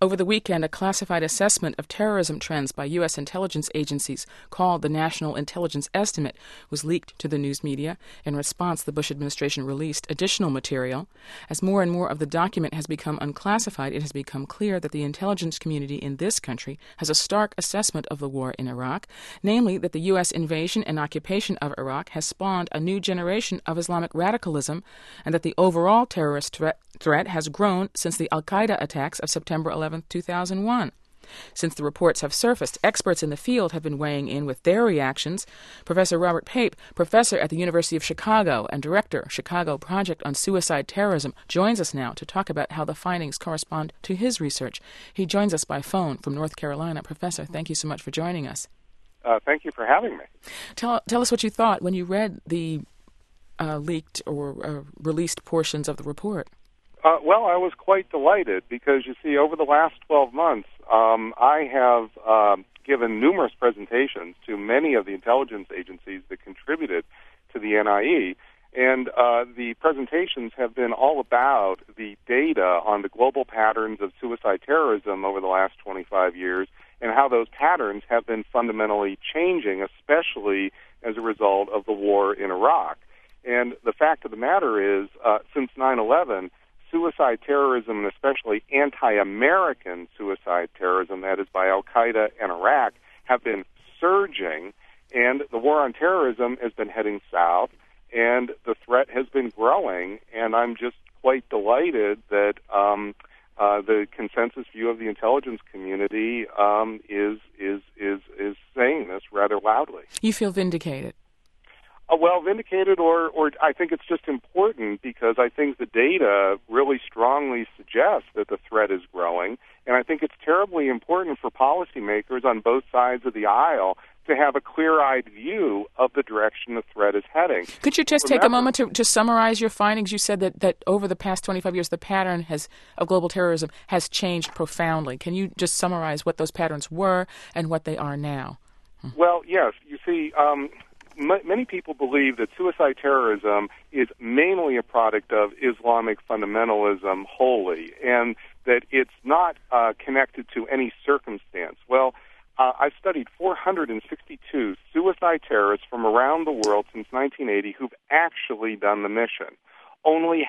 Over the weekend, a classified assessment of terrorism trends by U.S. intelligence agencies called the National Intelligence Estimate was leaked to the news media. In response, the Bush administration released additional material. As more and more of the document has become unclassified, it has become clear that the intelligence community in this country has a stark assessment of the war in Iraq, namely that the U.S. invasion and occupation of Iraq has spawned a new generation of Islamic radicalism, and that the overall terrorist threat has grown since the al-Qaeda attacks of September 11, 2001. Since the reports have surfaced, experts in the field have been weighing in with their reactions. Professor Robert Pape, professor at the University of Chicago and director, Chicago Project on Suicide Terrorism, joins us now to talk about how the findings correspond to his research. He joins us by phone from North Carolina. Professor, thank you so much for joining us. Thank you for having me. Tell us what you thought when you read the leaked or released portions of the report. Well, I was quite delighted because, you see, over the last 12 months, I have given numerous presentations to many of the intelligence agencies that contributed to the NIE, and the presentations have been all about the data on the global patterns of suicide terrorism over the last 25 years and how those patterns have been fundamentally changing, especially as a result of the war in Iraq. And the fact of the matter is, since 9/11, suicide terrorism, and especially anti-American suicide terrorism, that is by al-Qaeda and Iraq, have been surging, and the war on terrorism has been heading south, and the threat has been growing, and I'm just quite delighted that the consensus view of the intelligence community is saying this rather loudly. You feel vindicated? Well, vindicated, or I think it's just important because I think the data really strongly suggests that the threat is growing, and I think it's terribly important for policymakers on both sides of the aisle to have a clear-eyed view of the direction the threat is heading. Could you just take a moment to summarize your findings? You said that over the past 25 years, the pattern of global terrorism has changed profoundly. Can you just summarize what those patterns were and what they are now? Well, yes. You see, many people believe that suicide terrorism is mainly a product of Islamic fundamentalism wholly, and that it's not connected to any circumstance. Well, I've studied 462 suicide terrorists from around the world since 1980 who've actually done the mission. Only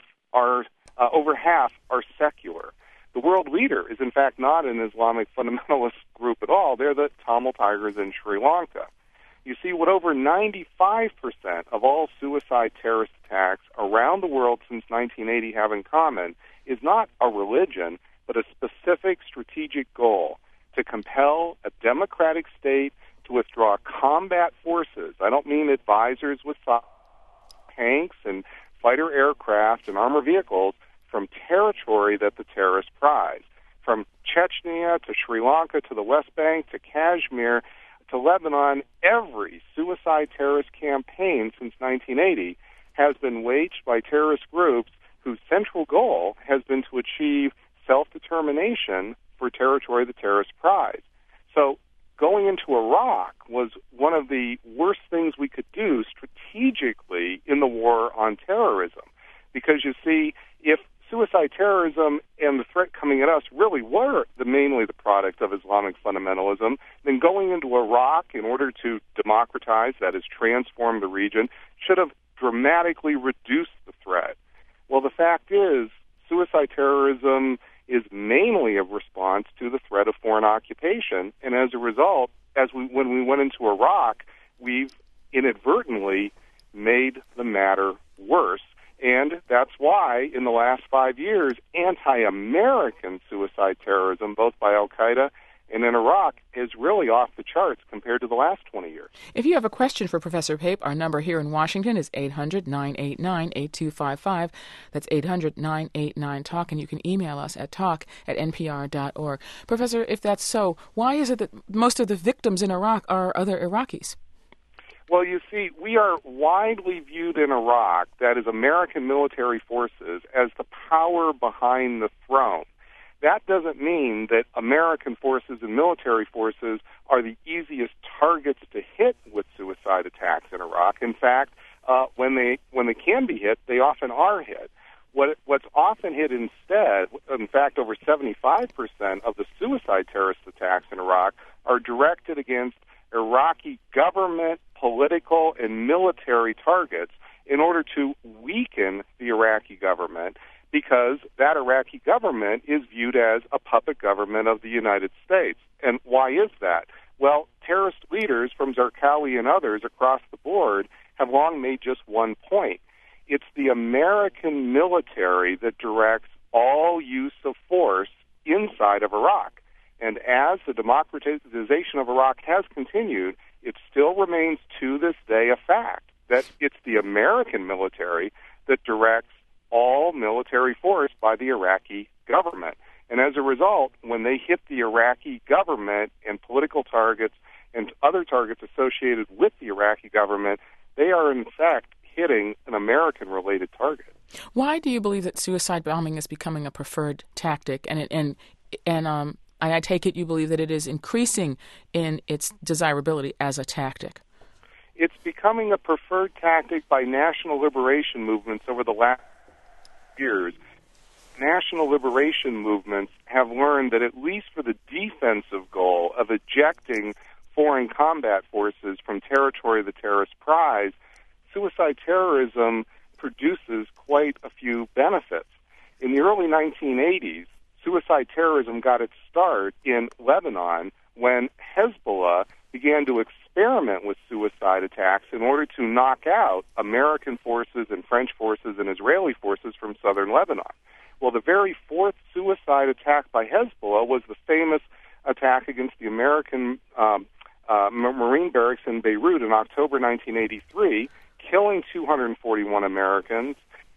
over half are secular. The world leader is, in fact, not an Islamic fundamentalist group at all. They're the Tamil Tigers in Sri Lanka. You see, what over 95% of all suicide terrorist attacks around the world since 1980 have in common is not a religion, but a specific strategic goal: to compel a democratic state to withdraw combat forces. I don't mean advisors with tanks and fighter aircraft and armored vehicles from territory that the terrorists prize. From Chechnya to Sri Lanka to the West Bank to Kashmir to Lebanon, every suicide terrorist campaign since 1980 has been waged by terrorist groups whose central goal has been to achieve self-determination for territory the terrorists prize. So going into Iraq was one of the worst things we could do strategically in the war on terrorism. Because, you see, if suicide terrorism and the threat coming at us really were mainly the product of Islamic fundamentalism, then going into Iraq in order to democratize, that is, transform the region, should have dramatically reduced the threat. Well, the fact is, suicide terrorism is mainly a response to the threat of foreign occupation, and as a result, when we went into Iraq, we've inadvertently made the matter worse. And that's why, in the last 5 years, anti-American suicide terrorism, both by al-Qaeda and in Iraq, is really off the charts compared to the last 20 years. If you have a question for Professor Pape, our number here in Washington is 800-989-8255. That's 800-989-TALK, and you can email us at talk@npr.org. Professor, if that's so, why is it that most of the victims in Iraq are other Iraqis? Well, you see, we are widely viewed in Iraq, that is American military forces, as the power behind the throne. That doesn't mean that American forces and military forces are the easiest targets to hit with suicide attacks in Iraq. In fact, when they can be hit, they often are hit. What's often hit instead, in fact, over 75% of the suicide terrorist attacks in Iraq are directed against Iraqi government, political, and military targets in order to weaken the Iraqi government, because that Iraqi government is viewed as a puppet government of the United States. And why is that? Well, terrorist leaders from Zarqawi and others across the board have long made just one point. It's the American military that directs all use of force inside of Iraq. And as the democratization of Iraq has continued, it still remains to this day a fact that it's the American military that directs all military force by the Iraqi government. And as a result, when they hit the Iraqi government and political targets and other targets associated with the Iraqi government, they are in fact hitting an American-related target. Why do you believe that suicide bombing is becoming a preferred tactic? And I take it you believe that it is increasing in its desirability as a tactic. It's becoming a preferred tactic by national liberation movements over the last years. National liberation movements have learned that at least for the defensive goal of ejecting foreign combat forces from territory the terrorists prize, suicide terrorism produces quite a few benefits. In the early 1980s, suicide terrorism got its start in Lebanon when Hezbollah began to experiment with suicide attacks in order to knock out American forces and French forces and Israeli forces from southern Lebanon. Well, the very fourth suicide attack by Hezbollah was the famous attack against the American Marine barracks in Beirut in October 1983, killing 241 Americans,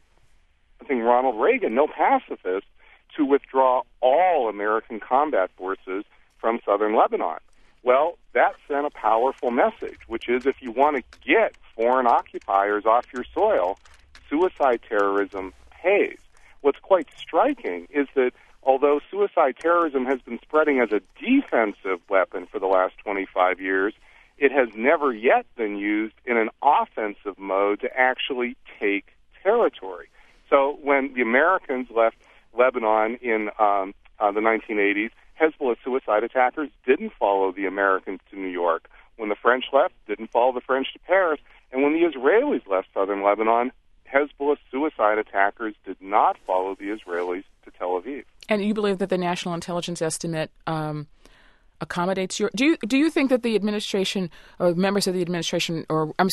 causing Ronald Reagan, no pacifist, to withdraw all American combat forces from southern Lebanon. Well, that sent a powerful message, which is if you want to get foreign occupiers off your soil, suicide terrorism pays. What's quite striking is that although suicide terrorism has been spreading as a defensive weapon for the last 25 years, it has never yet been used in an offensive mode to actually take territory. So when the Americans left Lebanon in the 1980s, Hezbollah suicide attackers didn't follow the Americans to New York. When the French left, didn't follow the French to Paris. And when the Israelis left southern Lebanon, Hezbollah suicide attackers did not follow the Israelis to Tel Aviv. And you believe that the National Intelligence Estimate accommodates your... Do you think that the administration, or members of the administration,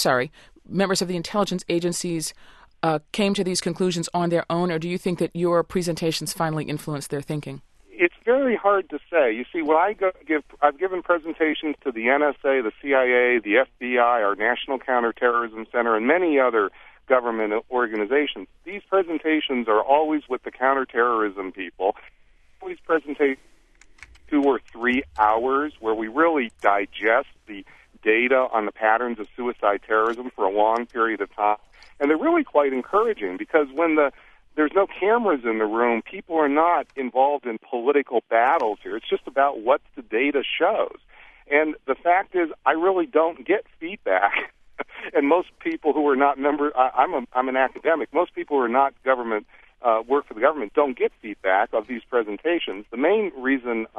members of the intelligence agencies came to these conclusions on their own, or do you think that your presentations finally influenced their thinking? It's very hard to say. You see, when I've given presentations to the NSA, the CIA, the FBI, our National Counterterrorism Center, and many other government organizations. These presentations are always with the counterterrorism people. Always presentations 2 or 3 hours where we really digest the data on the patterns of suicide terrorism for a long period of time. And they're really quite encouraging because when there's no cameras in the room, people are not involved in political battles here. It's just about what the data shows. And the fact is, I really don't get feedback. And most people who are not members, I'm an academic, most people who are not government, work for the government, don't get feedback of these presentations. The main reason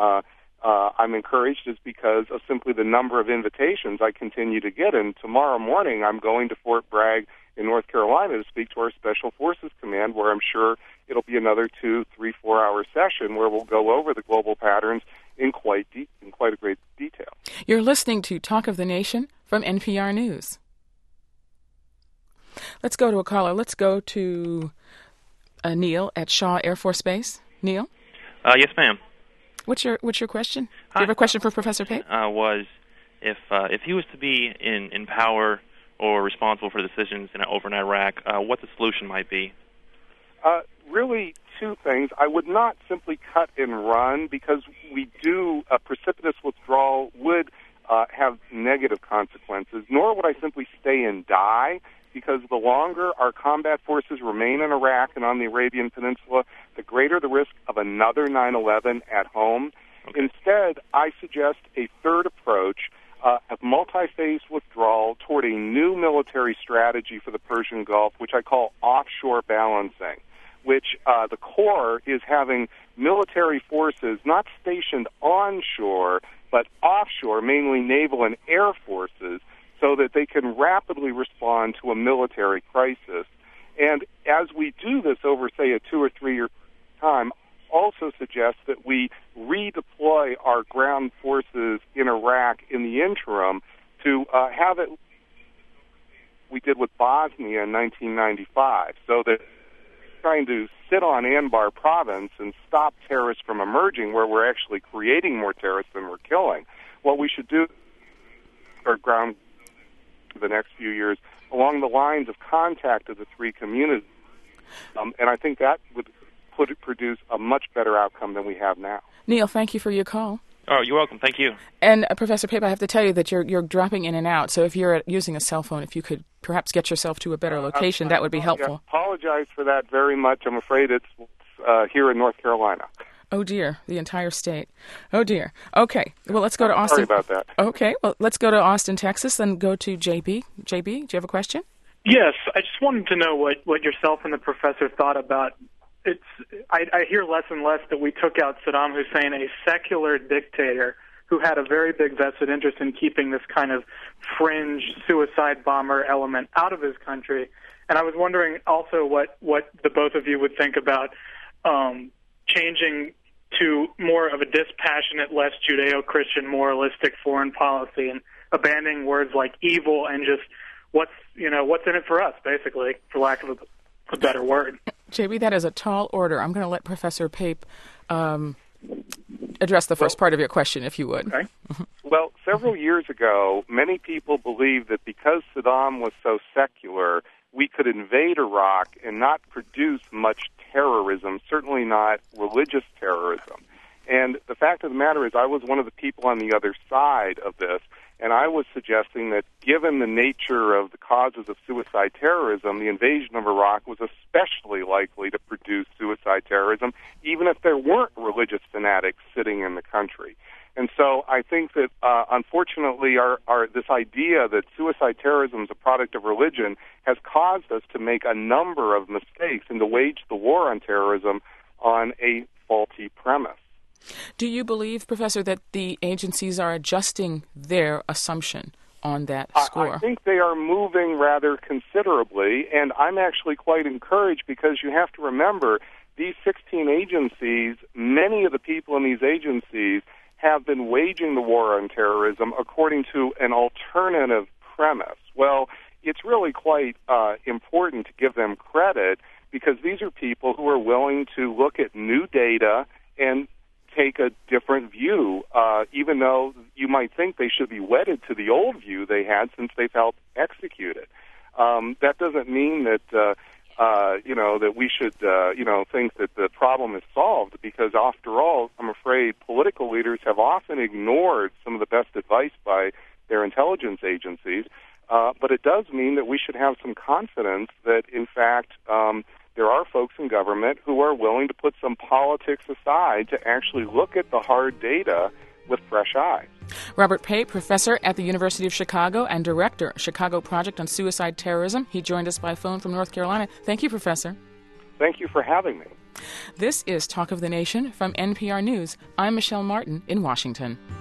I'm encouraged is because of simply the number of invitations I continue to get. And tomorrow morning, I'm going to Fort Bragg in North Carolina to speak to our Special Forces Command, where I'm sure it'll be another 2, 3, 4 hour session where we'll go over the global patterns in quite a great detail. You're listening to Talk of the Nation from NPR News. Let's go to a caller. Let's go to Neil at Shaw Air Force Base. Neil? Yes, ma'am. What's your question? Do you have a question for Professor Pape? Was if he was to be in power or responsible for the decisions over in Iraq, what the solution might be? Really, 2 things. I would not simply cut and run because a precipitous withdrawal would have negative consequences, nor would I simply stay and die, because the longer our combat forces remain in Iraq and on the Arabian Peninsula, the greater the risk of another 9/11 at home. Okay. Instead, I suggest a third approach, a multi-phase withdrawal toward a new military strategy for the Persian Gulf, which I call offshore balancing. which the core is having military forces not stationed onshore, but offshore, mainly naval and air forces, so that they can rapidly respond to a military crisis. And as we do this over, say, a 2 or 3 year time, also suggests that we redeploy our ground forces in Iraq in the interim to have it we did with Bosnia in 1995, so that trying to sit on Anbar province and stop terrorists from emerging where we're actually creating more terrorists than we're killing. What we should do our ground for the next few years along the lines of contact of the three communities. And I think that would produce a much better outcome than we have now. Neil, thank you for your call. Oh, you're welcome. Thank you. And Professor Pape, I have to tell you that you're dropping in and out. So if you're using a cell phone, if you could perhaps get yourself to a better location, that would be helpful. I apologize for that very much. I'm afraid it's here in North Carolina. Oh, dear. The entire state. Oh, dear. Okay. Well, let's go to Austin. Sorry about that. Okay. Well, let's go to Austin, Texas, then go to JB. JB, do you have a question? Yes. I just wanted to know what yourself and the professor thought about. I hear less and less that we took out Saddam Hussein, a secular dictator who had a very big vested interest in keeping this kind of fringe suicide bomber element out of his country. And I was wondering also what the both of you would think about changing to more of a dispassionate, less Judeo-Christian, moralistic foreign policy and abandoning words like evil and just what's in it for us, basically, for lack of a better word. JB, that is a tall order. I'm going to let Professor Pape address the first part of your question, if you would. Okay. Well, several years ago, many people believed that because Saddam was so secular, we could invade Iraq and not produce much terrorism, certainly not religious terrorism. And the fact of the matter is I was one of the people on the other side of this, and I was suggesting that given the nature of the causes of suicide terrorism, the invasion of Iraq was especially likely to produce suicide terrorism, even if there weren't religious fanatics sitting in the country. And so I think that, unfortunately, this idea that suicide terrorism is a product of religion has caused us to make a number of mistakes and to wage the war on terrorism on a faulty premise. Do you believe, Professor, that the agencies are adjusting their assumption on that score? I think they are moving rather considerably, and I'm actually quite encouraged because you have to remember these 16 agencies, many of the people in these agencies have been waging the war on terrorism according to an alternative premise. Well, it's really quite important to give them credit because these are people who are willing to look at new data and take a different view, even though you might think they should be wedded to the old view they had since they've helped execute it. That doesn't mean that that we should think that the problem is solved, because after all, I'm afraid political leaders have often ignored some of the best advice by their intelligence agencies. But it does mean that we should have some confidence that, in fact, there are folks in government who are willing to put some politics aside to actually look at the hard data with fresh eyes. Robert Pape, professor at the University of Chicago and director, Chicago Project on Suicide Terrorism. He joined us by phone from North Carolina. Thank you, Professor. Thank you for having me. This is Talk of the Nation from NPR News. I'm Michelle Martin in Washington.